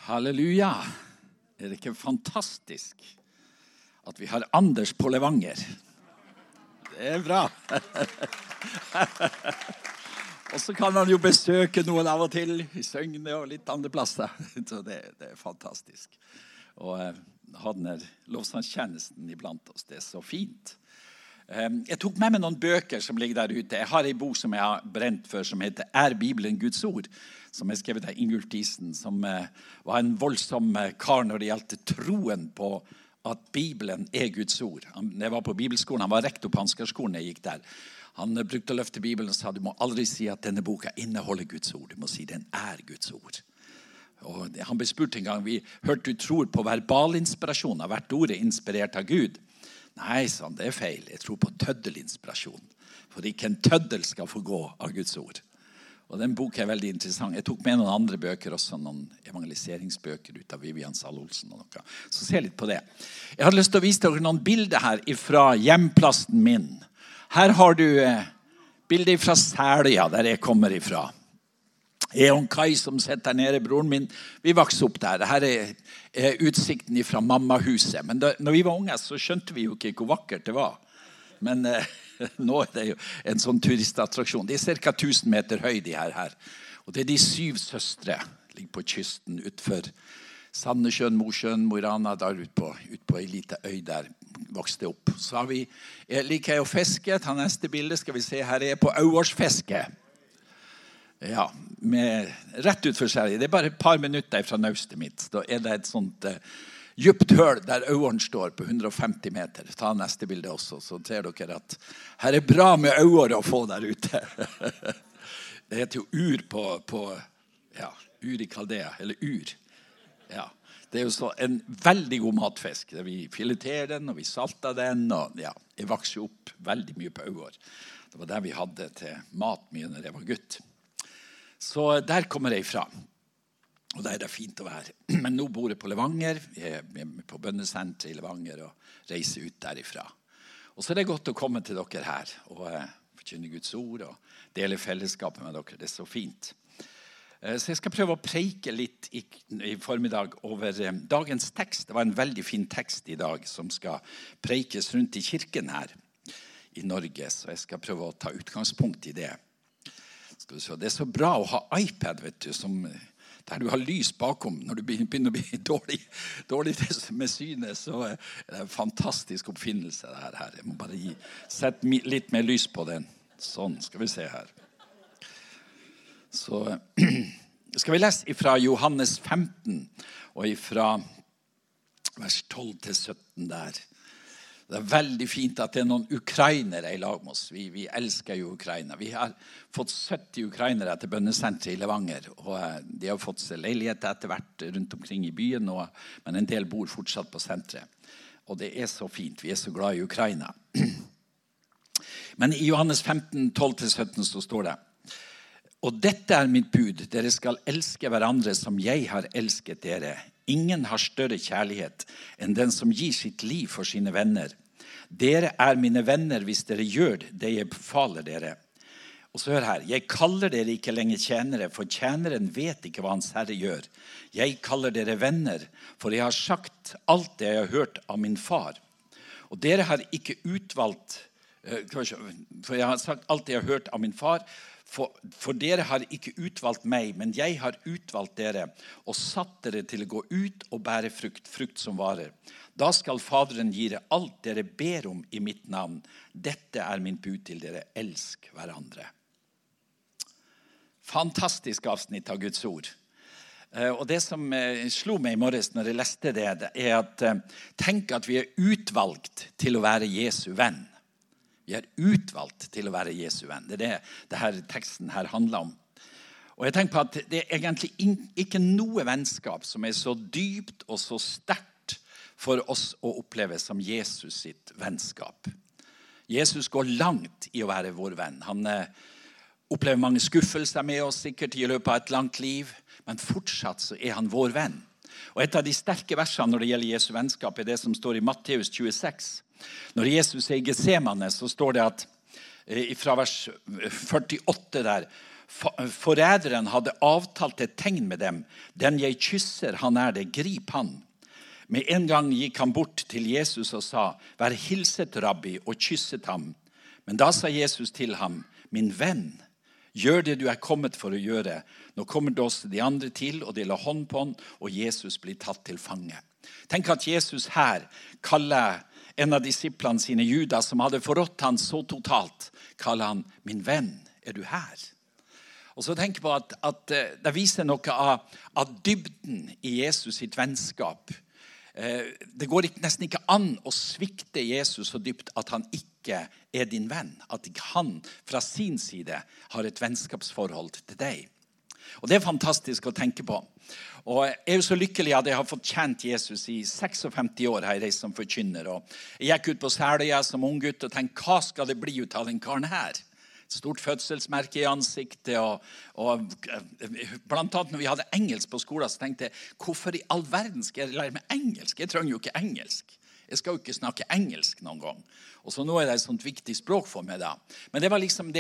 Halleluja. Det ikke fantastisk at vi har Anders på Levanger? Det bra. Og så kan han jo besøke noen av og til i Søgne og litt andre plasser. Så det fantastisk. Og ha denne lovsangstjenesten iblant oss, det så fint. Jeg tok med meg noen bøker som ligger der ute. Jeg har en bok som jeg har brent før, som heter «Er Bibelen Guds ord?», som er skrevet av Ingulf Diesen, som var en voldsom kar når det gjaldt troen på at Bibelen er Guds ord. Jeg var på bibelskolen, han var rektor på Ansgarskolen jeg gikk der. Han brukte å løfte Bibelen og sa, du må aldri si at denne boka inneholder Guds ord. Du må si den er Guds ord. Og han ble spurt en gang, vi hørte du tror på verbalinspirasjon, har vært ordet inspirert av Gud? Nei, sånn, det er feil. Jeg tror på tøddelinspirasjon. For ikke en tøddel skal få gå av Guds ord. Og den boken er veldig interessant. Jeg tok med noen andre bøker også, noen evangeliseringsbøker ut av Vivian Sahl-Olsen og noe. Så se litt på det. Jeg hadde lyst til å vise dere noen bilder her fra hjemplassen min. Her har du bilder fra Selja, der jeg kommer ifra. Jeg og Kai som sitter nede, broren min, vi vokste opp der. Dette er utsikten fra mammahuset. Men når vi var unge, så skjønte vi jo ikke hvor vakkert det var. Men nå er det jo en sånn turistattraksjon. Det er ca. 1000 meter høy, de her. Og det er de 7 søstre, ligger på kysten utfor Sandnessjøen, Mosjøen, Mo i Rana, der ut på en liten øy der vokste opp. Så har vi, liker jeg å fiske, ta neste bilde, skal vi se, her er jeg på Auårsfiske. Ja, rett ut for seg. Det er bare et par minutter fra naustet mitt. Da er det et sånt djupt høl der øveren står på 150 meter. Ta neste bilde også, så ser dere at her er bra med øver å få der ute. Det heter jo ur på ur i Kaldea, eller ur. Ja, det er jo så en veldig god matfisk. Vi fileterer den, og vi salter den, og ja, jeg vokste opp veldig mye på øver. Det var der vi hadde til mat mye når jeg var gutt. Så der kommer jeg fra. Og der er det fint å være. Men nå bor jeg på Levanger. Jeg er på bønnesenteret i Levanger og reiser ut derifra. Og så er det godt å komme til dere her og forkynne Guds ord og dele fellesskapet med dere. Det er så fint. Så jeg skal prøve å preike litt i formiddag over dagens tekst. Det var en veldig fin tekst i dag som skal preikes rundt i kirken her i Norge. Så jeg skal prøve å ta utgangspunkt i det. Det er så bra å ha iPad, vet du, der du har lys bakom. Når du begynner å bli dårlig med synet, så er det en fantastisk oppfinnelse det her. Jeg må bare sette litt mer lys på den. Sånn, skal vi se her. Så skal vi lese fra Johannes 15, og fra vers 12 til 17 der. Det er veldig fint at det er noen ukrainere i lag med oss. Vi elsker jo Ukraina. Vi har fått 70 ukrainere til bønnesenteret i Levanger, og de har fått seg leiligheter etter hvert rundt omkring i byen, men en del bor fortsatt på senteret. Og det er så fint. Vi er så glad i Ukraina. Men i Johannes 15, 12-17 så står det, «Og dette er mitt bud, dere skal elske hverandre som jeg har elsket dere. Ingen har større kjærlighet enn den som gir sitt liv for sine venner. Dere er mine venner hvis dere gjør det jeg befaler dere. Og så hør her, jeg kaller dere ikke lenger tjenere, for tjeneren vet ikke hva hans herre gjør. Jeg kaller dere venner, for jeg har sagt alt det jeg har hørt av min far. Og dere har ikke utvalgt, for jeg har sagt alt det jeg har hørt av min far, for dere har ikke utvalgt meg, men jeg har utvalgt dere og satt dere til å gå ut og bære frukt som varer. Da skal Faderen gi dere alt dere ber om i mitt navn. Dette er min bud til dere. Elsk hverandre. Fantastisk avsnitt av Guds ord. Og det som slo meg i morges når jeg leste det, er at tenk at vi er utvalgt til å være Jesu venn. Vi er utvalgt til å være Jesu venn. Det er det her teksten her handler om. Og jeg tenker på at det er egentlig ikke noe vennskap som er så dypt og så sterkt for oss å oppleve som Jesus sitt vennskap. Jesus går langt i å være vår venn. Han opplever mange skuffelser med oss sikkert i løpet av et langt liv, men fortsatt så er han vår venn. Og et av de sterke versene når det gjelder Jesu vennskap er det som står i Matteus 26. Når Jesus er i Getsemane, så står det at fra vers 48 der, Forræderen hadde avtalt et tegn med dem. Den jeg kysser, han det, grip han. Med en gang gikk han bort til Jesus og sa, vær hilset, rabbi, og kysset ham. Men da sa Jesus til ham, min venn, gjør det du kommet for å gjøre. Nå kommer det også de andre til, og de la hånd på han, og Jesus blir tatt til fange. Tenk at Jesus her kaller en av disiplene sine, Judas, som hadde forrådt han så totalt, kaller han, min venn, du her? Og så tenker jeg på at det viser noe av dybden i Jesus sitt vennskap. Det går nesten ikke an å svikte Jesus så dypt at han ikke din venn. At ikke han fra sin side har et vennskapsforhold til deg. Og det fantastisk å tenke på. Og jeg jo så lykkelig at jeg har fått kjent Jesus i 56 år har jeg reist som forkynner. Og jeg gikk ut på Seløya som ung gutt og tenkte, hva skal det bli ut av den karen her? Stort fødselsmerke i ansiktet, og blant annet når vi hadde engelsk på skolen, så tenkte jeg, hvorfor i all verden skal jeg lære meg engelsk? Jeg trenger jo ikke engelsk. Jeg skal jo ikke snakke engelsk noen gang. Og så nå det et sånt viktig språk for meg da. Men det var liksom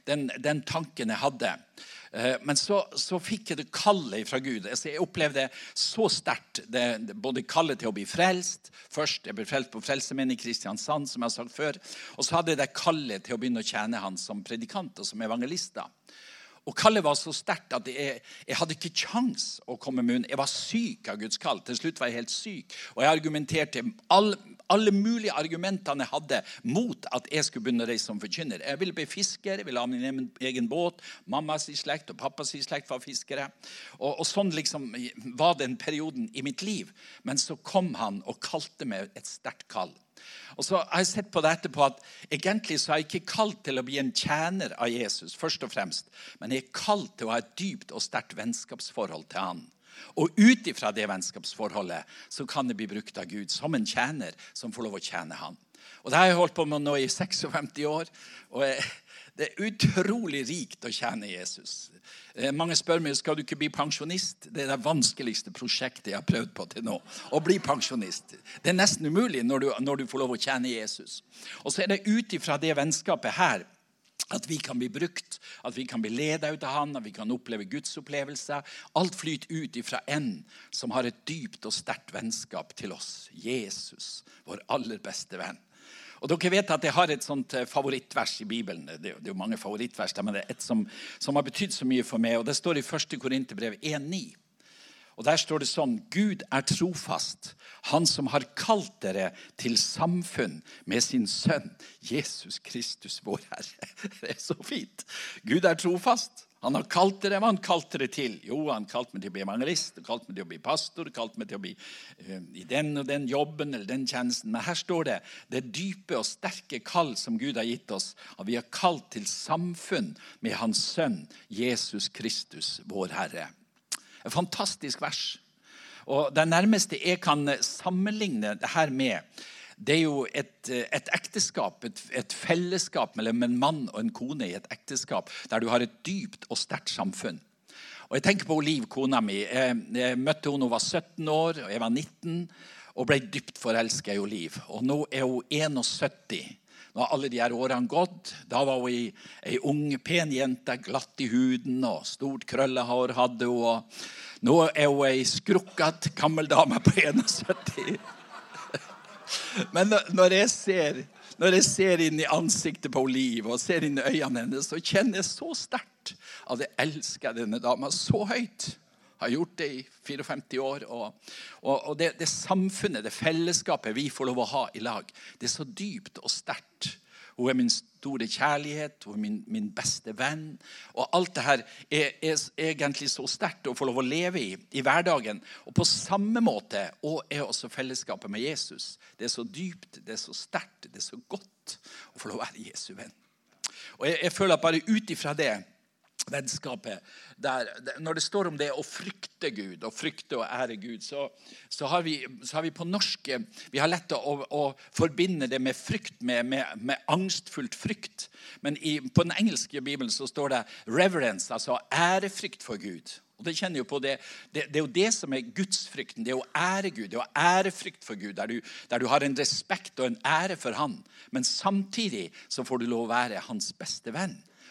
den tanken jeg hadde. Men så fikk jeg det kallet fra Gud. Jeg opplevde det så sterkt, både kallet til å bli frelst. Først jeg ble frelst på Frelsemenn i Kristiansand, som jeg har sagt før. Og så hadde jeg det kallet til å begynne å tjene han som predikant og som evangelist. Og kallet var så sterkt at jeg hadde ikke kjans å komme med unna. Jeg var syk av Guds kall. Til slutt var jeg helt syk. Og jeg argumenterte alle mulige argumentene jeg hadde mot at jeg skulle begynne å reise som forkynner. Jeg ville bli fisker, jeg ville ha min egen båt. Mammas slekt og pappas slekt var fiskere. Og sånn liksom var den perioden i mitt liv. Men så kom han og kalte meg et sterkt kall. Og så har jeg sett på det etterpå at egentlig så har jeg ikke kalt til å bli en tjener av Jesus, først og fremst. Men jeg kalt til å ha et dypt og sterkt vennskapsforhold til han. Og utifra det vennskapsforholdet så kan det bli brukt av Gud som en tjener som får lov å tjene han. Og det har jeg holdt på med nå i 56 år, og det utrolig rikt å tjene Jesus. Mange spør meg, skal du ikke bli pensjonist? Det det vanskeligste prosjektet jeg har prøvd på til nå, å bli pensjonist. Det nesten umulig når du får lov å tjene Jesus. Og så det utifra det vennskapet her, at vi kan bli brukt, at vi kan bli ledet ut av han, at vi kan oppleve Guds opplevelse. Alt flyter ut ifra en som har et dypt og sterkt vennskap til oss. Jesus, vår aller beste venn. Og dere vet at jeg har et sånt favorittvers i Bibelen. Det er jo mange favorittvers, men det et som har betydd så mye for meg. Og det står i 1. Korinterbrev 1,9. Og der står det sånn, Gud trofast, han som har kalt dere til samfunn med sin sønn, Jesus Kristus, vår Herre. Det så fint. Gud trofast. Han har kalt dere, hva han kalte dere til? Jo, han kalte meg til å bli evangelist, kalte meg til å bli pastor, kalte meg til å bli i den og den jobben eller den tjenesten. Men her står det dype og sterke kall som Gud har gitt oss, at vi har kalt til samfunn med hans sønn, Jesus Kristus, vår Herre. Et fantastisk vers. Og det nærmeste jeg kan sammenligne det her med, det jo et ekteskap, et fellesskap mellom en mann og en kone i et ekteskap, der du har et dypt og sterkt samfunn. Og jeg tenker på Liv, kona mi. Jeg møtte henne, hun var 17 år, og jeg var 19, og ble dypt forelsket i Liv. Og nå hun 71. Nå har alle de her årene gått. Da var hun en ung, pen jente, glatt i huden, og stort krøllehår hadde hun. Og nå hun en skrukket gammel dame på 71. Men når jeg ser inn i ansiktet på Liv og ser inn i øynene hennes, så kjenner jeg så sterkt at jeg elsker denne dama så høyt. Jeg har gjort det i 54 år, og det samfunnet, det fellesskapet vi får lov å ha i lag, det så dypt og sterkt. Hun min store kjærlighet, hun min beste venn, og alt det her egentlig så sterkt å få lov å leve i hverdagen. Og på samme måte også fellesskapet med Jesus. Det så dypt, det så sterkt, det så godt å få lov å være Jesu venn. Og jeg føler at bare ut ifra det vennskapet, når det står om det å frykte Gud, og frykte og ære Gud, så har vi på norsk, vi har lett å forbinde det med frykt, med angstfullt frykt. Men på den engelske Bibelen så står det reverence, altså ærefrykt for Gud. Og det kjenner jo på det er jo det som Gudsfrykten, det å ære Gud, det å ærefrykt for Gud, der du har en respekt og en ære for han, men samtidig så får du lov å være hans beste venn.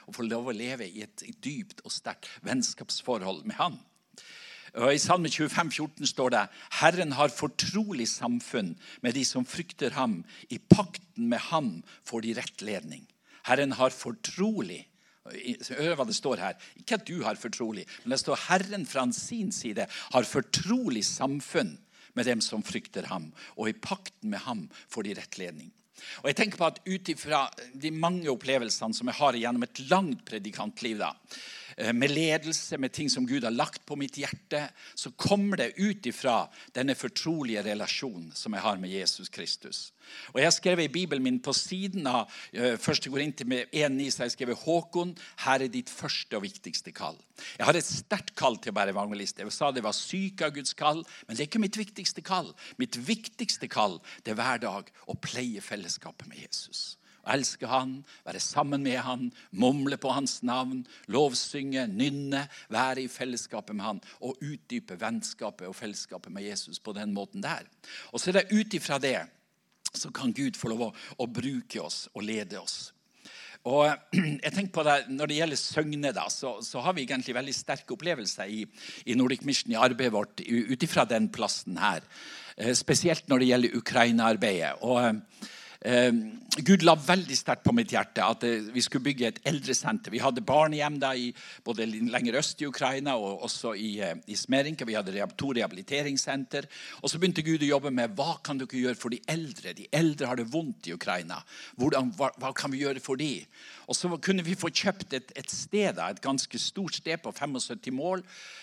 å få lov å leve i et dypt og sterkt vennskapsforhold med han. Og i Salme 25:14 står det: Herren har fortrolig samfunn med de som frykter ham. I pakten med ham får de rettledning. Herren har fortrolig. Hør hva det står her. Ikke at du har fortrolig, men det står Herren fra sin side har fortrolig samfunn med dem som frykter ham. Og i pakten med ham får de rettledning. Og jeg tenker på at ut ifra de mange opplevelsene som jeg har gjennom et langt predikantliv da, med ledelse, med ting som Gud har lagt på mitt hjerte, så kommer det ut ifra denne fortrolige relasjonen som jeg har med Jesus Kristus. Og jeg har skrevet i Bibelen min på siden av 1. Korinter med 1:9, så har jeg skrevet Håkon, her er ditt første og viktigste kall. Jeg har et sterkt kall til å være evangelist. Jeg sa det var syk av Guds kall, men det er ikke mitt viktigste kall. Mitt viktigste kall, det er hver dag å pleie fellesskapet med Jesus. Elske han, være sammen med han, mumle på hans navn, lovsynge, nynne, være i fellesskapet med han, og utdype vennskapet og fellesskapet med Jesus på den måten der. Og så er det ut ifra det, så kan Gud få lov å bruke oss og lede oss. Og jeg tenker på det, når det gjelder Søgne da, så har vi egentlig veldig sterke opplevelser i Nordic Mission, i arbeidet vårt, ut ifra den plassen her. Spesielt når det gjelder Ukraina-arbeidet. Og Gud la veldig sterkt på mitt hjerte at vi skulle bygge et eldresenter. Vi hadde barnehjem da både lenger øst i Ukraina og også i Smerinka. Vi hadde 2 rehabiliteringssenter. Og så begynte Gud å jobbe med hva kan dere gjøre for de eldre? De eldre har det vondt i Ukraina. Hva kan vi gjøre for de? Og så kunne vi få kjøpt et sted, et ganske stort sted på 75 mål.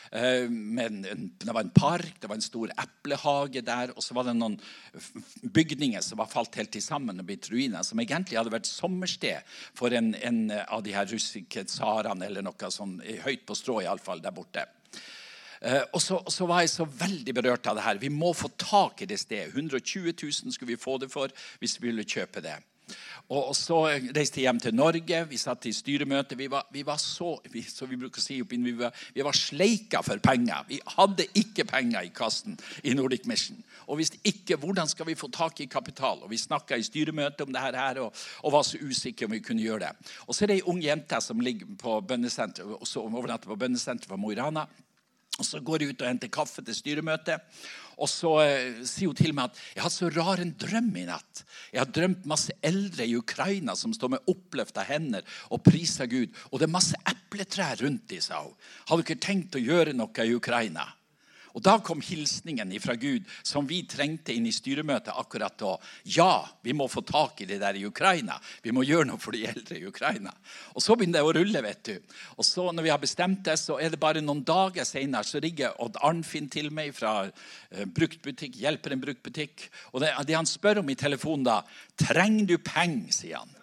Det var en park, det var en stor eplehage der, og så var det noen bygninger som var falt helt sammen og blitt ruiner, som egentlig hadde vært sommersted for en av de her russiske tsarene, eller noe sånn, høyt på strå i alle fall, der borte. Og så var jeg så veldig berørt av det her. Vi må få tak i det stedet. 120 000 skulle vi få det for hvis vi ville kjøpe det. Og så reiste jeg hjem til Norge. Vi satt i styremøte. Vi var så vi bruker å si vi var sleika for penger. Vi hadde ikke penger i kassen i Nordic Mission. Og visste ikke hvordan skal vi få tak i kapital. Og vi snakket i styremøte om det her og var så usikre om vi kunne gjøre det. Og så er det en ung jente som ligger på bønnesenteret, og så overnatter på bønnesenteret for Mo i Rana. Og så går jeg ut og henter kaffe til styremøtet. Og så sier hun til meg at jeg har så rar en drøm i natt. Jeg har drømt masse eldre i Ukraina som står med oppløftet hender og priser Gud. Og det er masse epletrær rundt de, sa hun. Har du ikke tenkt å gjøre noe i Ukraina? Og da kom hilsningen fra Gud som vi trengte inn i styremøtet akkurat da. Ja, vi må få tak i det der i Ukraina. Vi må gjøre noe for de eldre i Ukraina. Og så begynner det å rulle, vet du. Og så når vi har bestemt det, så er det bare noen dager senere, så ringer Odd Arnfinn til meg fra bruktbutikk, hjelper en bruktbutikk. Og det han spør om i telefonen da, trenger du penger, sier han.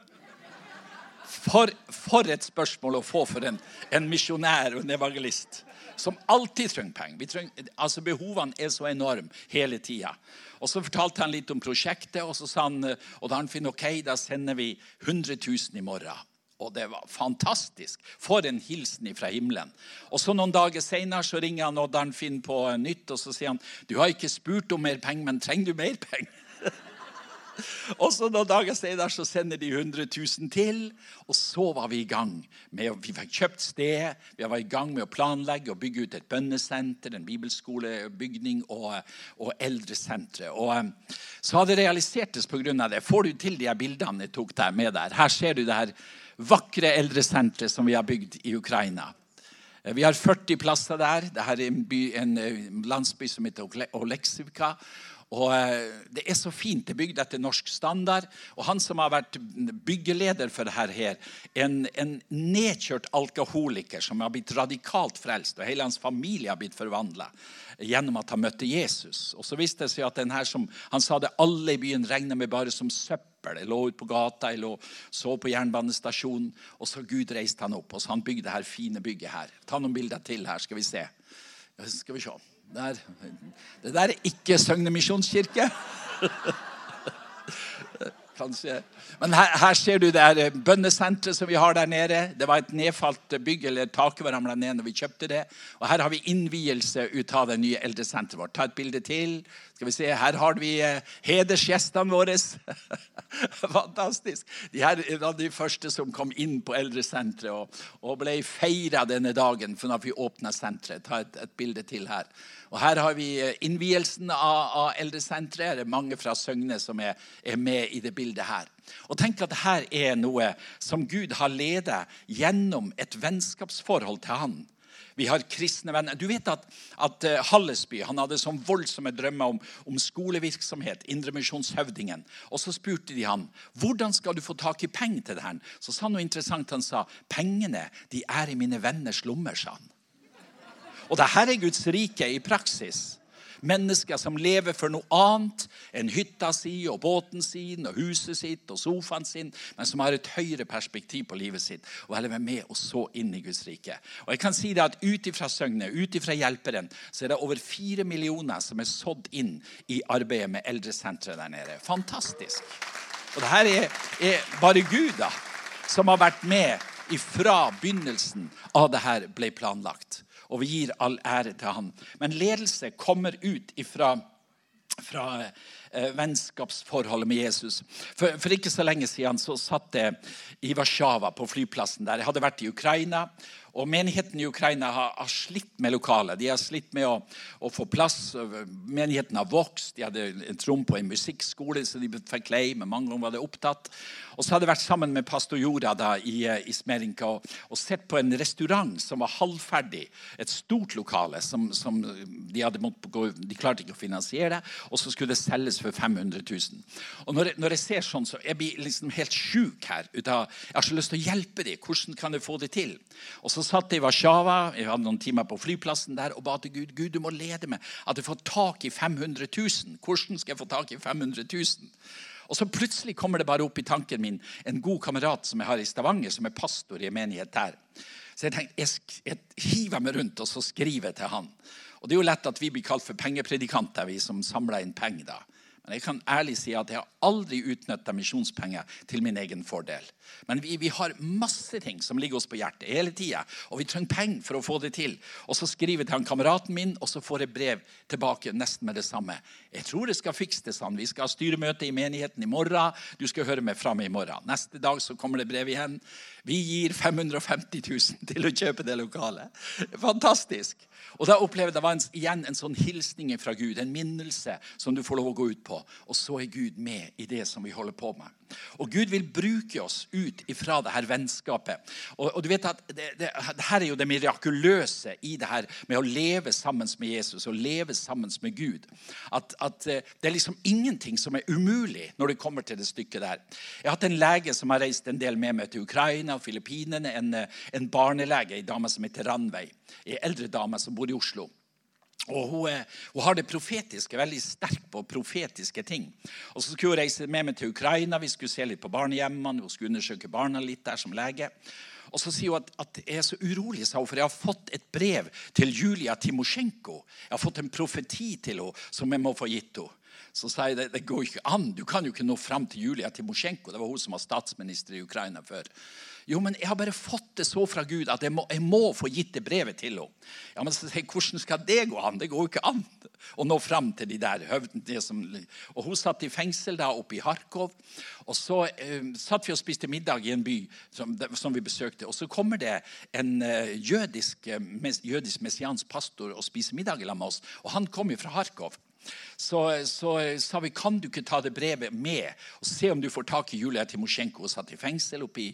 For et spørsmål å få for en misjonær og en evangelist som alltid trenger penger. Altså behovene er så enorme hele tiden. Og så fortalte han litt om prosjektet, og så sa han, og da han finner ok, da sender vi 100 000 i morgen. Og det var fantastisk. For en hilsen fra himmelen. Og så noen dager senere så ringer han Odd Arnfinn på nytt, og så sier han, du har ikke spurt om mer penger, men trenger du mer penger? Og så noen dager senere så sender de 100 000 til, og så var vi i gang med, vi fikk kjøpt sted, vi var i gang med å planlegge og bygge ut et bønnesenter, en bibelskolebygning og eldresentre. Og så hadde det realisert på grunn av det. Får du til de her bildene jeg tok der med der? Her ser du det her vakre eldresentret som vi har bygd i Ukraina. Vi har 40 plasser der. Dette er en landsby som heter Oleksivka. Og det er så fint, det er bygd etter norsk standard. Og han som har vært byggeleder for dette her, en nedkjørt alkoholiker som har blitt radikalt frelst, og hele hans familie har blitt forvandlet gjennom at han møtte Jesus. Og så viste det seg at den her som, han sa det, alle i byen regnet med bare som søppel. Jeg lå ut på gata, jeg så på jernbanestasjonen, og så Gud reiste han opp, og så han bygde det her fine bygget her. Ta noen bilder til her, skal vi se. Skal vi se. Det der er ikke Søgne Misjonskirke. Men her ser du det her bønnesentret som vi har der nede. Det var et nedfalt bygg, eller taket var ramlet ned når vi kjøpte det. Og her har vi innvielse ut av det nye eldresentret vårt. Ta et bilde til. Skal vi se, her har vi hedersgjestene våre. Fantastisk. De her var de første som kom inn på eldresentret og ble feiret denne dagen for når vi åpnet sentret. Ta et bilde til her. Og her har vi innvielsen av eldresentret. Det er mange fra Søgne som er med i det bildet her. Og tenk at her er noe som Gud har ledet gjennom et vennskapsforhold til han. Vi har kristne venner. Du vet at Hallesby, han hadde sånn voldsomme drømmer om skolevirksomhet, Indremisjonshøvdingen. Og så spurte de han, hvordan skal du få tak i penger til det her? Så sa han noe interessant, han sa, pengene, de er i mine venners lommer, sa han. Og det her er Guds rike i praksis. Mennesker som lever for noe annet enn hytta si og båten sin og huset sitt og sofaen sin, men som har et høyere perspektiv på livet sitt og heller være med og så inn i Guds rike. Og jeg kan si det at utifra Søgne, utifra Hjelperen, så er det over 4 millioner som er sådd inn i arbeidet med eldresentret der nede. Fantastisk. Og det her er bare Gud da, som har vært med ifra begynnelsen av det her ble planlagt. Og vi gir all ære til han. Men ledelse kommer ut fra vennskapsforholdet med Jesus. For ikke så lenge siden så satt jeg i Warszawa på flyplassen der. Jeg hadde vært i Ukraina, og menigheten i Ukraina har slitt med lokalet. De har slitt med å få plass. Menigheten har vokst. De hadde et rom på en musikkskole, så de fikk leie, men mange ganger var det opptatt. Og så hadde jeg vært sammen med pastor Jora da, i Smerinka og sett på en restaurant som var halvferdig. Et stort lokale som de hadde måttet gå, de klarte ikke å finansiere, og så skulle det selges for 500 000. Og når jeg ser sånn, så jeg blir liksom helt syk her. Jeg har så lyst til å hjelpe dem. Hvordan kan jeg få det til? Og så satt jeg i Warszawa, jeg hadde noen timer på flyplassen der, og ba til Gud, Gud, du må lede meg, at jeg får tak i 500 000. Hvordan skal jeg få tak i 500 000? Og så plutselig kommer det bare opp i tanken min, en god kamerat som jeg har i Stavanger, som er pastor i en menighet der. Så jeg tenkte, jeg hiver meg rundt, og så skriver jeg til han. Og det er jo lett at vi blir kalt for pengepredikanter, vi som samler inn penger da. Men jeg kan ærlig si at jeg har aldri utnyttet misjonspenger til min egen fordel. Men vi har masse ting som ligger oss på hjertet hele tiden, og vi trenger penger for å få det til. Og så skriver jeg til han kameraten min, og så får jeg brev tilbake nesten med det samme. Jeg tror det skal fikse det sånn. Vi skal ha styremøte i menigheten i morgen. Du skal høre meg frem i morgen. Neste dag så kommer det brev igjen. Vi gir 550 000 til å kjøpe det lokalet. Fantastisk. Og da opplevde jeg det var igjen en sånn hilsning fra Gud, en minnelse som du får lov å gå ut på. Og så er Gud med i det som vi holder på med. Og Gud vil bruke oss ut ifra det her vennskapet. Og du vet at det her er jo det mirakuløse i det her med å leve sammen med Jesus og leve sammen med Gud. At det er liksom ingenting som er umulig når det kommer til det stykket der. Jeg har hatt en lege som har reist en del med meg til Ukraina og Filippinene, en barnelege, en dame som heter Ranveig, en eldre dame som bor i Oslo. Og hun har det profetiske, veldig sterkt på profetiske ting. Og så skulle hun reise med meg til Ukraina, vi skulle se litt på barnehjemmene, hun skulle undersøke barna litt der som lege. Og så sier hun at jeg er så urolig, sa hun, for jeg har fått et brev til Julia Timosjenko. Jeg har fått en profeti til henne som jeg må få gitt henne. Så sa jeg, det går ikke an, du kan jo ikke nå frem til Julia Timosjenko. Det var hun som var statsminister i Ukraina før. Jo, men jeg har bare fått det så fra Gud at jeg må få gitt det brevet til henne. Ja, men så sier jeg, hvordan skal det gå an? Det går jo ikke an å nå frem til de der høvdene. Og hun satt i fengsel da oppe i Kharkov, og så satt vi og spiste middag i en by som vi besøkte, og så kommer det en jødisk messiansk pastor og spiser middag sammen med oss, og han kom jo fra Kharkov. Så sa vi, kan du ikke ta det brevet med og se om du får tak i Julia Timosjenko? Hun satt i fengsel oppe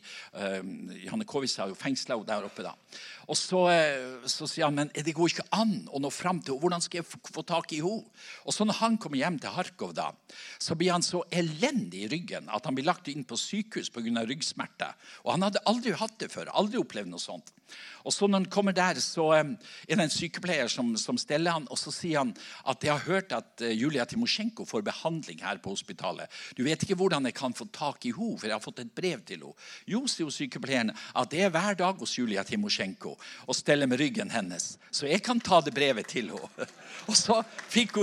i Janukovic har jo fengslet der oppe da. Og så sier han, men det går ikke an å nå frem til henne. Hvordan skal jeg få tak i henne? Og så når han kommer hjem til Kharkov da, så blir han så elendig i ryggen at han blir lagt inn på sykehus på grunn av ryggsmerte. Og han hadde aldri hatt det før, aldri opplevd noe sånt. Og så når han kommer der, så er det en sykepleier som steller han, og så sier han at jeg har hørt at Julia Timosjenko får behandling her på hospitalet. Du vet ikke hvordan jeg kan få tak i henne, for jeg har fått et brev til henne. Jo, sier sykepleieren, at det er hver dag hos Julia Timosjenko, og steller med ryggen hennes. Så jeg kan ta det brevet til henne. Og så fikk hun gitt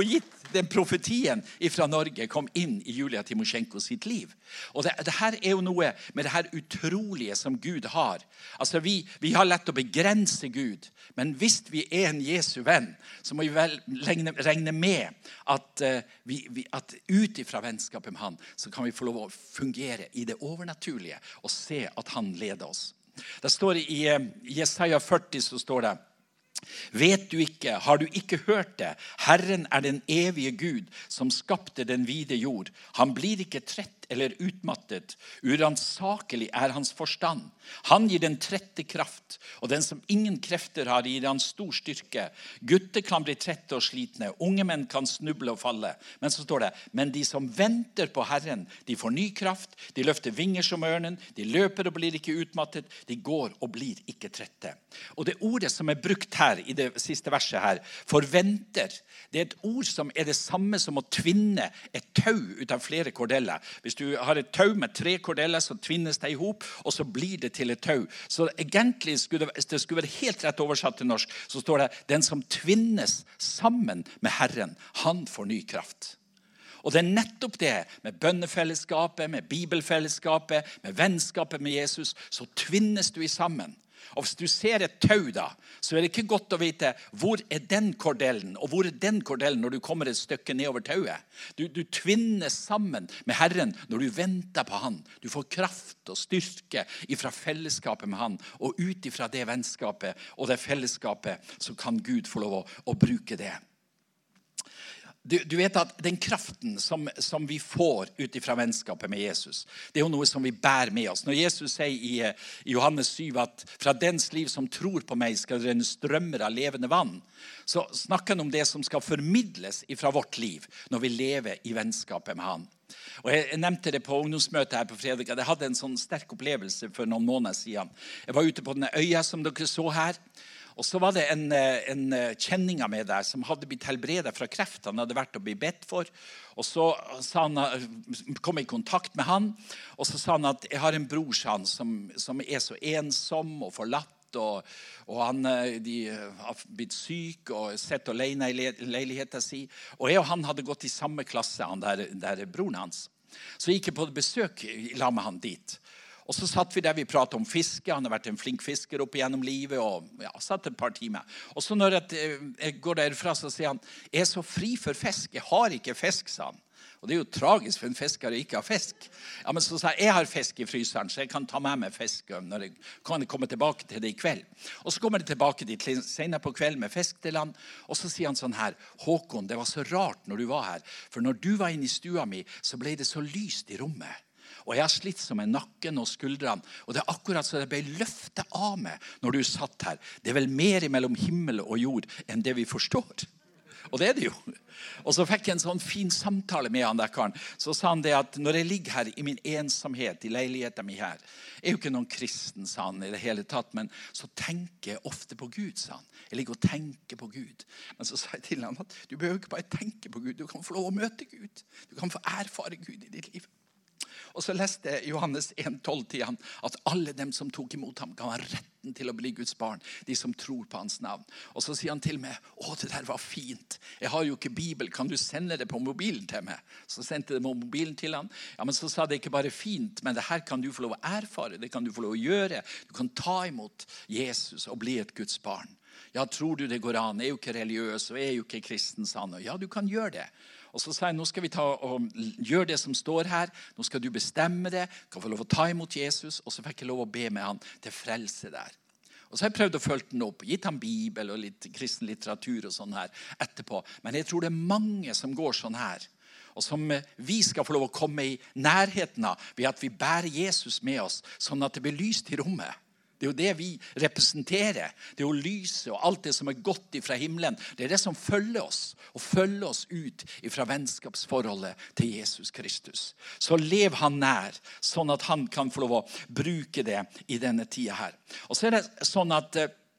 den profetien fra Norge kom inn i Julia Timosjenko sitt liv. Og det her jo noe med det her utrolige som Gud har. Altså vi har lett å begrense Gud, men hvis vi en Jesu venn, så må vi vel regne med at, at ut ifra vennskapet med han, så kan vi få lov å fungere i det overnaturlige og se at han leder oss. Det står i Jesaja 40 så står det: Vet du ikke, har du ikke hørt det? Herren den evige Gud som skapte den vide jord. Han blir ikke trett eller utmattet. Uransakelig hans forstand. Han gir den trette kraft, og den som ingen krefter har gir han stor styrke. Gutter kan bli trette og slitne, unge menn kan snuble og falle. Men så står det, men de som venter på Herren, de får ny kraft, de løfter vinger som ørnen, de løper og blir ikke utmattet, de går og blir ikke trette. Og det ordet som brukt her i det siste verset her, forventer, det et ord som det samme som å tvinne et tau ut av flere kordeller. Hvis du har et tau med 3 kordeller, så tvinnes det ihop, og så blir det til et tau. Så egentlig skulle det skulle være helt rett oversatt til norsk, så står det, den som tvinnes sammen med Herren, han får ny kraft. Og det nettopp det, med bønnefellesskapet, med bibelfellesskapet, med vennskapet med Jesus, så tvinnes du i sammen. Og hvis du ser et tau da, så det ikke godt å vite hvor den kordellen, og hvor den kordellen når du kommer et stykke nedover tauet. Du tvinnes sammen med Herren når du venter på han. Du får kraft og styrke ifra fellesskapet med han, og ut ifra det vennskapet og det fellesskapet, så kan Gud få lov å bruke det. Du vet at den kraften som vi får ut ifra vennskapet med Jesus, det jo noe som vi bærer med oss. Når Jesus sier i Johannes 7 at fra dens liv som tror på meg skal renne strømmer av levende vann, så snakker han om det som skal formidles ifra vårt liv når vi lever i vennskapet med han. Og jeg nevnte det på ungdomsmøtet her på fredag. Jeg hadde en sånn sterk opplevelse for noen måneder siden. Jeg var ute på denne øya som dere så her. Og så var det en kjenning av meg der som hadde blitt helbredet fra kreft. Han hadde vært og blitt bedt for. Og så sa han, kom jeg i kontakt med han. Og så sa han at jeg har en bror sa han, som så ensom og forlatt. Og han de har blitt syk og sett alene i leiligheten sin. Og jeg og han hadde gått i samme klasse, han der broren hans. Så gikk jeg på besøk la med han dit. Og så satt vi der, vi pratet om fiske. Han har vært en flink fisker opp gjennom livet, og satt et par timer. Og så når jeg går derfra, så sier han, jeg så fri for fisk, jeg har ikke fisk, sa han. Og det jo tragisk for en fisker å ikke ha fisk. Ja, men så sa jeg har fisk i fryseren, så jeg kan ta med meg fisk når jeg kan komme tilbake til det i kveld. Og så kommer jeg tilbake dit senere på kveld med fisk til han, og så sier han sånn her, Håkon, det var så rart når du var her, for når du var inne i stua mi, så ble det så lyst i rommet. Og jeg har slitt som en nakken og skuldrene. Og det akkurat så det ble løftet av meg når du satt her. Det vel mer mellom himmel og jord enn det vi forstår. Og det det jo. Og så fikk jeg en sånn fin samtale med han der karen. Så sa han det at når jeg ligger her i min ensomhet i leiligheten min her, jeg jo ikke noen kristen, sa han i det hele tatt, men så tenker jeg ofte på Gud, sa han. Jeg ligger og tenker på Gud. Men så sa jeg til han at du behøver ikke bare tenke på Gud, du kan få lov å møte Gud. Du kan få erfare Gud i ditt liv. Og så leste Johannes 1,12 til han at alle dem som tok imot ham kan ha retten til å bli Guds barn, de som tror på hans navn. Og så sier han til meg, det der var fint. Jeg har jo ikke Bibel, kan du sende det på mobilen til meg? Så sendte det på mobilen til han. Ja, men så sa det ikke bare fint, men det her kan du få lov å erfare, det kan du få lov å gjøre. Du kan ta imot Jesus og bli et Guds barn. Ja, tror du det går an? Jeg er jo ikke religiøs, og jeg er jo ikke kristen, sa han. Ja, du kan gjøre det. Og så sa jeg, nå skal vi ta og gjøre det som står her. Nå skal du bestemme det. Du kan få lov å ta imot Jesus. Og så fikk jeg lov å be med han til frelse der. Og så har jeg prøvd å følge den opp. Gitt han Bibel og litt kristen litteratur og sånn her etterpå. Men jeg tror det er mange som går sånn her. Og som vi skal få lov å komme i nærheten av ved at vi bærer Jesus med oss. Sånn at det blir lyst i rommet. Det er jo det vi representerer. Det er jo lyset og alt det som er godt ifra himmelen. Det er det som følger oss. Og følger oss ut ifra vennskapsforholdet til Jesus Kristus. Så lev han nær, sånn at han kan få lov å bruke det i denne tida her. Og så er det sånn at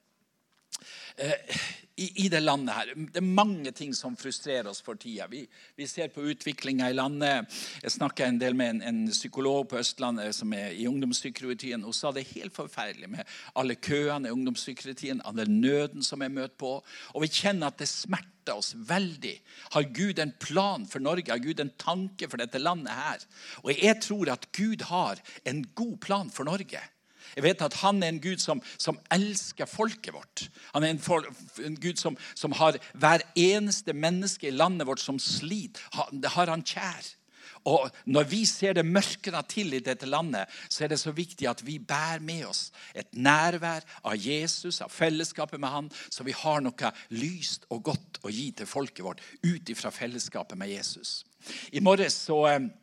i det landet her, det er mange ting som frustrerer oss for tida. Vi ser på utviklingen i landet. Jeg snakket en del med en psykolog på Østlandet som er i ungdomspsykiatrien, og sa det er helt forferdelig med alle køene i ungdomspsykiatrien, all den nøden som er møtt på, og vi kjenner at det smerter hjertet oss veldig. Har Gud en plan for Norge? Har Gud en tanke for dette landet her? Og jeg tror at Gud har en god plan for Norge. Jeg vet at han en Gud som elsker folket vårt. Han en Gud som har hver eneste menneske i landet vårt som sliter. Det har han kjær. Og når vi ser det mørkere til i dette landet, så det så viktig at vi bærer med oss et nærvær av Jesus, av fellesskapet med han, så vi har noe lyst og godt å gi til folket vårt ut ifra fellesskapet med Jesus. I morges så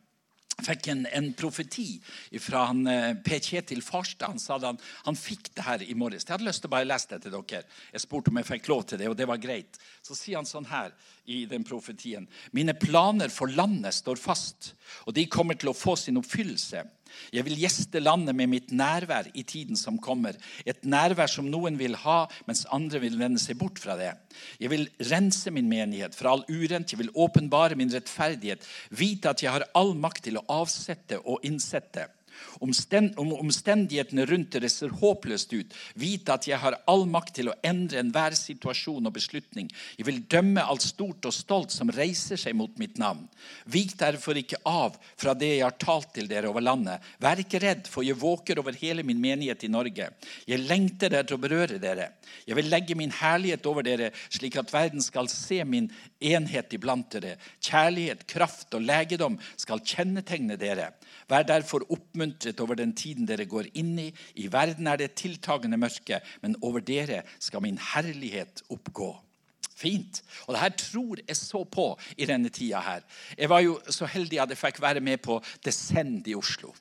fikk en profeti fra Per Kjetil Farstad. Han sa han fikk det her i morges. Jeg hadde lyst til å bare lese det til dere. Jeg spurte om jeg fikk lov til det, og det var greit. Så sier han sånn her i den profetien: mine planer for landet står fast, og de kommer til å få sin oppfyllelse. Jeg vil gjeste landet med mitt nærvær i tiden som kommer. Et nærvær som noen vil ha, mens andre vil vende seg bort fra det. Jeg vil rense min menighet fra all urent. Jeg vil åpenbare min rettferdighet. Vite at jeg har all makt til å avsette og innsette. Om omstendighetene rundt det ser håpløst ut, vite at jeg har all makt til å endre enhver situasjon og beslutning. Jeg vil dømme alt stort og stolt som reiser seg mot mitt navn. Vik derfor ikke av fra det jeg har talt til dere over landet. Vær ikke redd, for jeg våker over hele min menighet i Norge. Jeg lengter etter å berøre dere. Jeg vil legge min herlighet over dere, slik at verden skal se min enhet iblant dere. Kjærlighet, kraft og legedom skal kjennetegne dere. Vær derfor oppmuntret over den tiden dere går inn i. I verden det tiltagende mørke, men over dere skal min herlighet oppgå. Fint. Og det her tror jeg så på i denne tida her. Jeg var jo så heldig at jeg fikk være med på Descend i Oslo.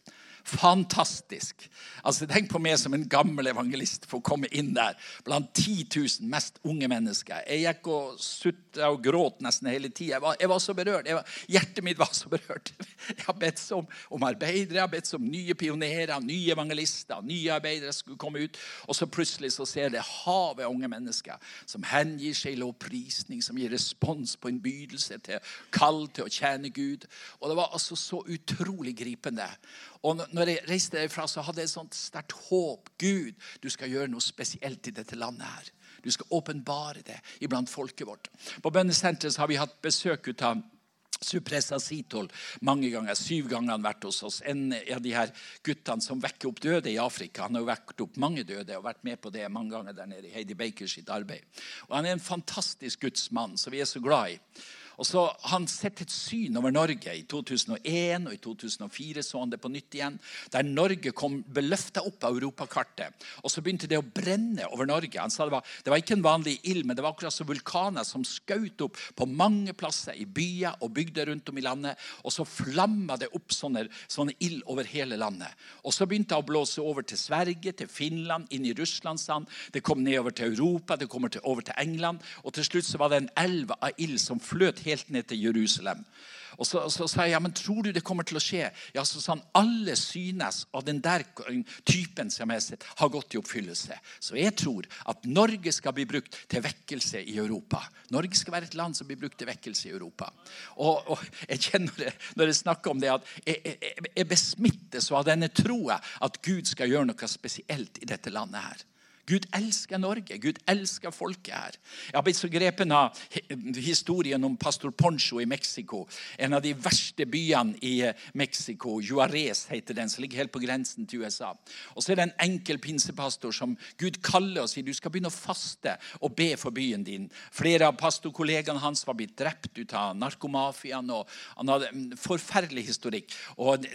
Fantastisk. Altså, tenk på meg som en gammel evangelist for å komme inn der blant 10 000 mest unge mennesker. Jeg gikk og suttet og gråt nesten hele tiden. Jeg var så berørt. Hjertet mitt var så berørt. Jeg har bedt om arbeidere, jeg har bedt om nye pionerer, nye evangelister, nye arbeidere skulle komme ut. Og så plutselig så ser det havet unge mennesker som hengir seg i lovprisning, som gir respons på en bydelse til kall til å tjene Gud. Og det var altså så utrolig gripende. Og når jeg reiste derfra, så hadde jeg et sånt sterkt håp. Gud, du skal gjøre noe spesielt i dette landet her. Du skal åpenbare det iblant folket vårt. På bønnesenteret har vi hatt besøk ut av Supressa Sitol mange ganger. 7 ganger har han vært hos oss. En av de her guttene som vekker opp døde i Afrika. Han har jo vekket opp mange døde og vært med på det mange ganger der nede i Heidi Baker sitt arbeid. Og han en fantastisk Guds mann, så vi så glad i. Og så han sett et syn over Norge i 2001 og i 2004 så han det på nytt igjen, der Norge ble løftet opp av Europakartet. Og så begynte det å brenne over Norge. Han sa det var ikke en vanlig ild, men det var akkurat som vulkaner som skjøt opp på mange plasser i byer og bygder rundt om i landet. Og så flammet det opp sånne ild over hele landet. Og så begynte det å blåse over til Sverige, til Finland, inn i Russlandsand. Det kom ned over til Europa, det kom over til England. Og til slutt så var det en elv av ild som fløt helt ned til Jerusalem. Og så sa jeg, ja, men tror du det kommer til å skje? Ja, så sa han, alle synes av den der typen som jeg har sett har gått i oppfyllelse. Så jeg tror at Norge skal bli brukt til vekkelse i Europa. Norge skal være et land som blir brukt til vekkelse i Europa. Og jeg kjenner det, når jeg snakker om det, at jeg besmittes av denne troa at Gud skal gjøre noe spesielt i dette landet her. Gud elsker Norge. Gud elsker folket her. Jeg har blitt så grepen av historien om pastor Poncho i Mexico. En av de verste byene i Mexico. Juarez heter den, som ligger helt på grensen til USA. Og så det en enkel pinsepastor som Gud kaller og sier, du skal begynne å faste og be for byen din. Flere av pastorkollegene hans var blitt drept ut av narkomafiaen, og han hadde en forferdelig historikk. Og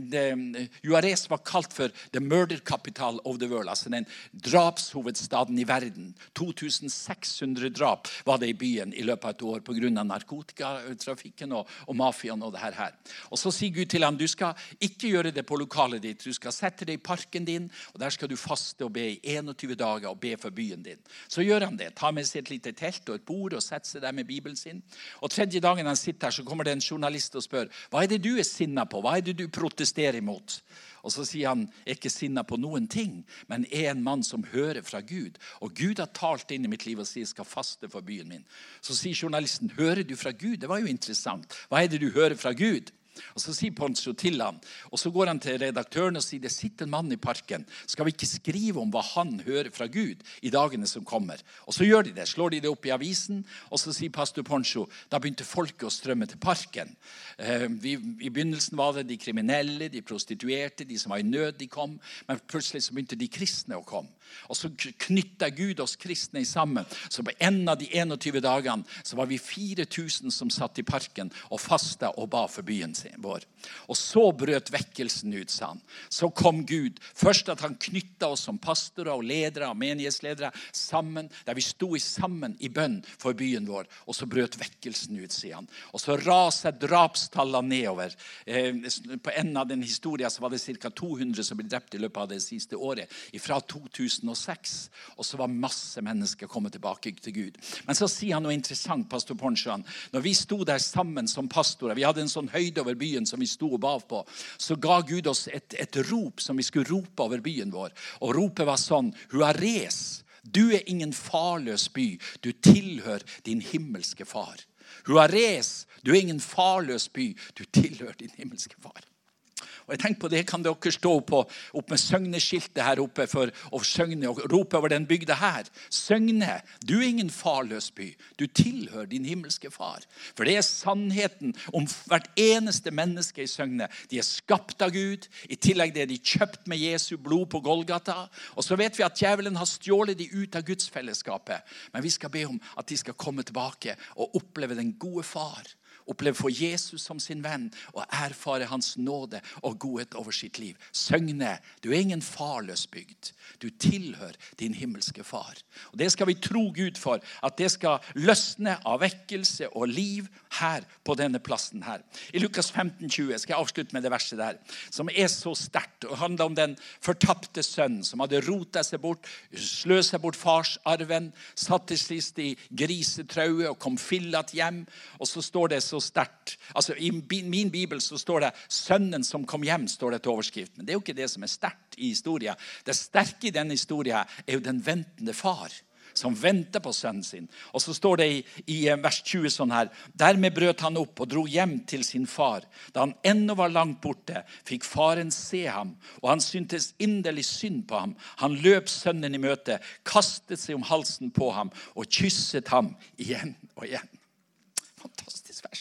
Juarez var kalt for the murder capital of the world, altså den drapshovedstaden i verden. 2600 drap var det i byen i løpet av et år på grunn av narkotikatrafikken og mafiaen og det her. Og så sier Gud til ham, du skal ikke gjøre det på lokalet ditt, du skal sette det i parken din, og der skal du faste og be i 21 dager og be for byen din. Så gjør han det, tar med seg et lite telt og et bord og setter seg der med Bibelen sin. Og 3. dagen han sitter her, så kommer det en journalist og spør, hva det du sinnet på? Hva det du protesterer imot? Og så sier han, jeg ikke sinnet på noen ting, men en mann som hører fra Gud. Og Gud har talt inn i mitt liv og sier, jeg skal faste for byen min. Så sier journalisten, hører du fra Gud? Det var jo interessant. Hva det du hører fra Gud? Og så sier Pontius til han, og så går han til redaktøren og sier, det sitter en mann i parken. Skal vi ikke skrive om hva han hører fra Gud i dagene som kommer? Og så gjør de det, slår de det opp i avisen, og så sier pastor Pontius, da begynte folket å strømme til parken. I begynnelsen var det de kriminelle, de prostituerte, de som var i nød, de kom, men plutselig så begynte de kristne å komme. Og så knyttet Gud oss kristne sammen. Så på en av de 21 dagene så var vi 4000 som satt i parken og fastet og ba for byen vår. Og så brøt vekkelsen ut, sa han. Så kom Gud. Først at han knyttet oss som pastorer og ledere og menighetsledere sammen, der vi stod sammen i bønn for byen vår. Og så brøt vekkelsen ut, sier han. Og så raset drapstallene nedover. På en av den historien så var det cirka 200 som ble drept i løpet av det siste året, fra 2006, og så var masse mennesker kommet tilbake til Gud. Men så sier han noe interessant, pastor Pontius. Når vi stod der sammen som pastorer, vi hadde en sånn høyde over byen som vi stod og bav på, så ga Gud oss et rop som vi skulle rope over byen vår. Og ropet var sånn, Huares, du ingen farløs by, du tilhører din himmelske far. Huares, du ingen farløs by, du tilhører din himmelske far. Og jeg tenker på det, kan dere stå opp med Søgne-skiltet her oppe for å Søgne og rope over den bygda her. Søgne, du ingen farløs by. Du tilhører din himmelske far. For det sannheten om hvert eneste menneske i Søgne. De skapt av Gud. I tillegg det de kjøpt med Jesu blod på Golgata. Og så vet vi at djevelen har stjålet de ut av Guds fellesskapet. Men vi skal be om at de skal komme tilbake og oppleve den gode far. Oppleve for Jesus som sin venn og erfare hans nåde og godhet over sitt liv. Søgne, du ingen farløs bygd. Du tilhører din himmelske far. Og det skal vi tro Gud for, at det skal løsne av vekkelse og liv her på denne plassen her. I Lukas 15:20 skal jeg avslutte med det verset der, som så sterkt, og handler om den fortapte sønnen som hadde rotet seg bort, sløst seg bort farsarven, satt til sist i grisetraue og kom fillet hjem, og så står det så sterkt. Altså i min bibel så står det sønnen som kom hjem, står det til overskrift. Men det jo ikke det som sterkt i historien. Det sterke i denne historien jo den ventende far som venter på sønnen sin. Og så står det i vers 20 sånn her. Dermed brøt han opp og dro hjem til sin far. Da han ennå var langt borte, fikk faren se ham, og han syntes inderlig synd på ham. Han løp sønnen i møte, kastet seg om halsen på ham og kysset ham igjen og igjen. Fantastisk vers.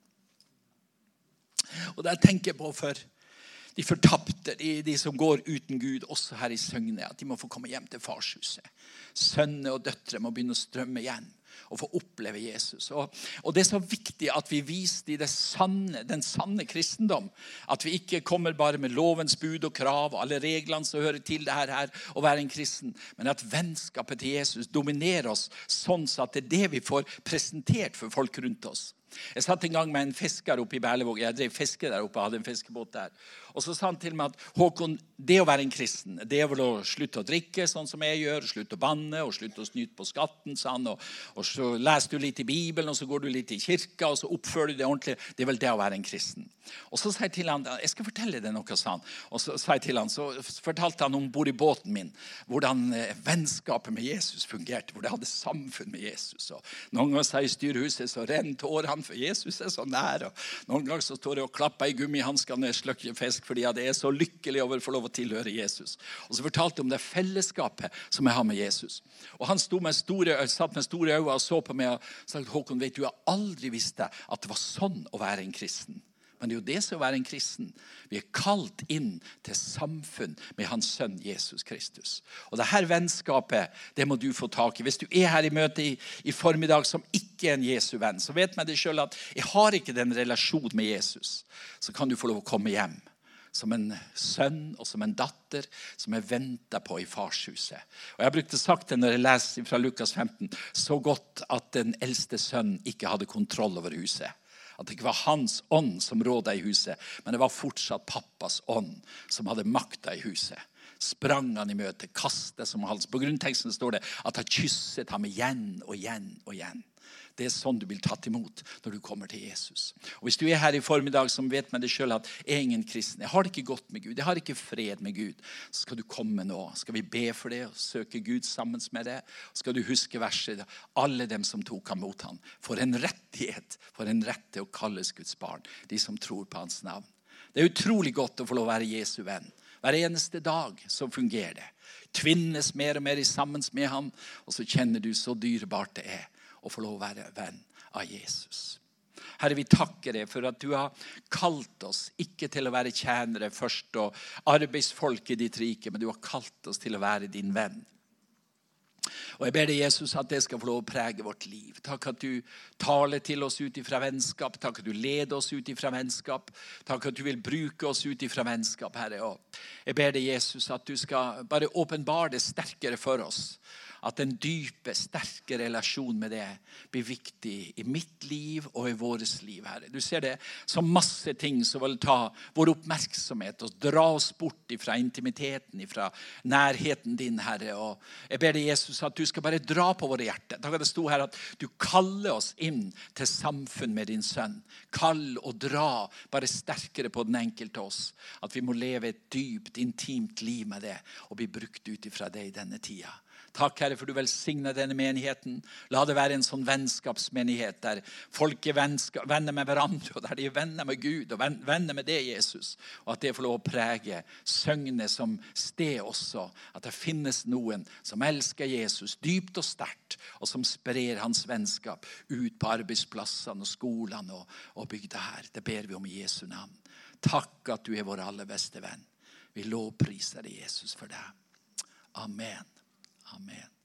Og der tenker jeg på for de fortapte, de som går uten Gud, også her i Søgne, at de må få komme hjem til farshuset. Sønner og døtre må begynne å strømme igjen og få oppleve Jesus. Og det så viktig at vi viser den sanne kristendom. At vi ikke kommer bare med lovens bud og krav og alle reglene som hører til det her å være en kristen. Men at vennskapet til Jesus dominerer oss sånn at det det vi får presentert for folk rundt oss. Jeg satt en gang med en fisker oppe i Berlevåg. Jeg drev fiske der oppe, hadde en fiskebåt der. Og så sa han til meg at Håkon, det å være en kristen, det vel å slutte å drikke sånn som jeg gjør, slutte å banne og slutte å snyte på skatten, sa han. Og så leser du litt i Bibelen, og så går du litt i kirka, og så oppfører du det ordentlig. Det vel det å være en kristen. Og så sa jeg til han, jeg skal fortelle deg noe, sa han. Og så sa jeg til han, så fortalte han om bord i båten min, hvordan vennskapet med Jesus fungerte, hvor det hadde samfunn med Jesus. Og noen ganger sa jeg i styrehuset, så renn tårene, for Jesus så nær. Og noen ganger så står jeg og klapper i gummihanskene når jeg sløkker fisk, fordi jeg er så lykkelig over å få lov å tilhøre Jesus. Og så fortalte jeg om det fellesskapet som jeg har med Jesus. Og han satt med store øyne og så på meg og sa, Håkon, vet du, jeg aldri visste at det var sånn å være en kristen. Men det jo det som å være en kristen. Vi kalt inn til samfunn med hans sønn Jesus Kristus. Og det her vennskapet, det må du få tak i. Hvis du her i møte i formiddag som ikke en Jesu venn, så vet man det selv at jeg har ikke den relasjon med Jesus. Så kan du få lov å komme hjem som en sønn og som en datter som jeg venter på i farshuset. Og jeg brukte sagt det når jeg leser fra Lukas 15, så godt at den eldste sønnen ikke hadde kontroll over huset. At det ikke var hans ånd som rådde i huset, men det var fortsatt pappas ånd som hadde makta i huset. Sprang han i møte, kastet som hals. På grunnteksten står det at han kysset ham igjen og igjen og igjen. det sånn du blir tatt imot når du kommer til Jesus. Og hvis du her i formiddag som vet med deg selv at jeg er ingen kristen, jeg har det ikke godt med Gud, jeg har ikke fred med Gud, så skal du komme nå. Skal vi be for det og søke Gud sammen med det? Skal du huske verset, alle dem som tok ham mot ham, for en rettighet, for en rett til å kalles Guds barn, de som tror på hans navn. Det er utrolig godt å få lov å være Jesu venn. Hver eneste dag så fungerer det. Tvinnes mer og mer i sammen med han, og så kjenner du så dyrebart det er å få lov å være venn av Jesus. Herre, vi takker deg for at du har kalt oss ikke til å være tjenere først og arbeidsfolk i ditt rike, men du har kalt oss til å være din venn. Og jeg ber deg, Jesus, at det skal få lov å prege vårt liv. Takk at du taler til oss ut ifra vennskap. Takk at du leder oss ut ifra vennskap. Takk at du vil bruke oss ut ifra vennskap, Herre. Og jeg ber deg, Jesus, at du skal bare åpenbare det sterkere for oss. At en dype, sterke relasjon med det blir viktig i mitt liv og i våres liv, Herre. Du ser det som masse ting som vil ta vår oppmerksomhet og dra oss bort fra intimiteten, fra nærheten din, Herre. Og jeg ber deg, Jesus, at du skal bare dra på våre hjerter. Takk at det sto her at du kaller oss inn til samfunn med din sønn. Kall og dra bare sterkere på den enkelte oss. At vi må leve et dypt, intimt liv med det og bli brukt ut ifra det i denne tida. Takk, Herre, for du velsigner denne menigheten. La det være en sånn vennskapsmenighet der folk er venner med hverandre, og der de er venner med Gud og venner med det, Jesus. Og at det får lov å prege Søgne som sted også. At det finnes noen som elsker Jesus dypt og sterkt, og som sprer hans vennskap ut på arbeidsplassene og skolene og bygda her. Det ber vi om i Jesu navn. Takk at du er vår aller beste venn. Vi lovpriser deg, Jesus, for det. Amen. Amen.